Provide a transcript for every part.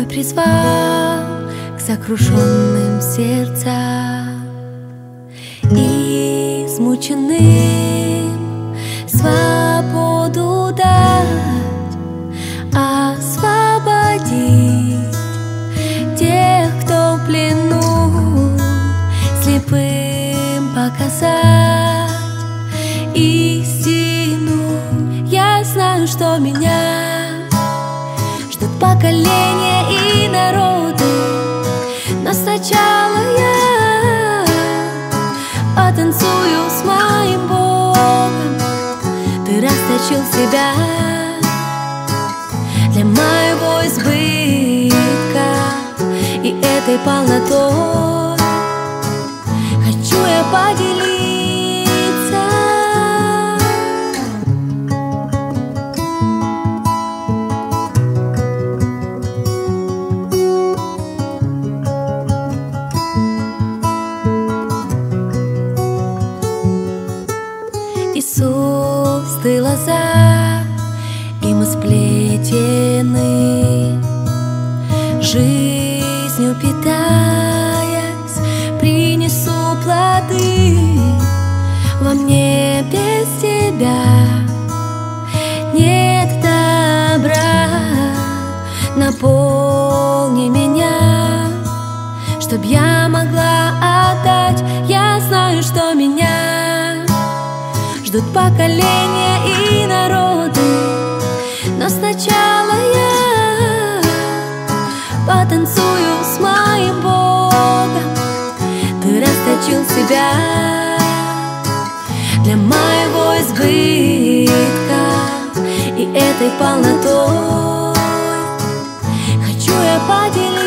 твой призвал к сокрушенным сердцам, измученным свободу дать, освободить тех, кто в плену, слепым показать истину. Я знаю, что меня ждут поколения и народы, но сначала я потанцую с моим Богом. Ты расточил себя для моего избытка, и этой полнотой хочу я поделиться. Иисус, ты лоза, и мы сплетены, жизнью питаясь, принесу плоды. Во мне без тебя нет добра. Наполни меня, чтоб я могла отдать. Я знаю, что меня ждут поколения и народы, но сначала я потанцую с моим Богом. Ты расточил себя для моего избытка, и этой полнотой хочу я поделиться.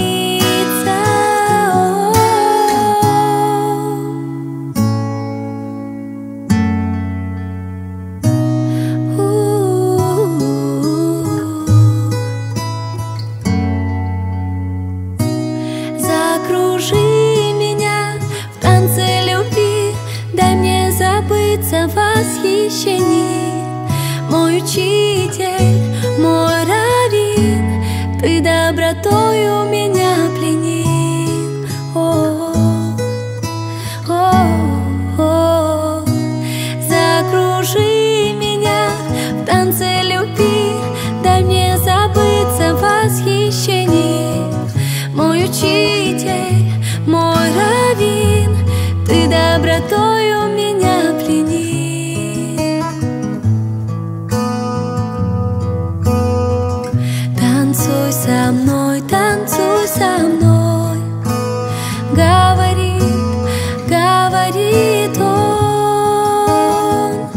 В восхищении, мой учитель, мой раввин, ты добротою меня пленил. Закружи меня в танце любви, дай мне забыться в восхищении. Мой учитель, мой раввин, ты добротою меня пленил. Танцуй со мной, танцуй со мной, говорит, говорит он.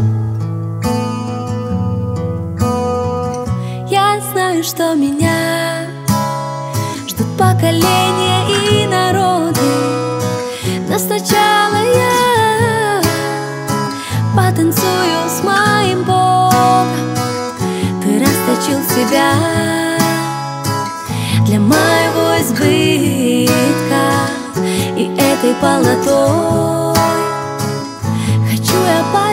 Я знаю, что меня ждут поколения и народы, но сначала я потанцую с моим Богом. Ты расточил себя для моего избытка, и этой полнотой хочу я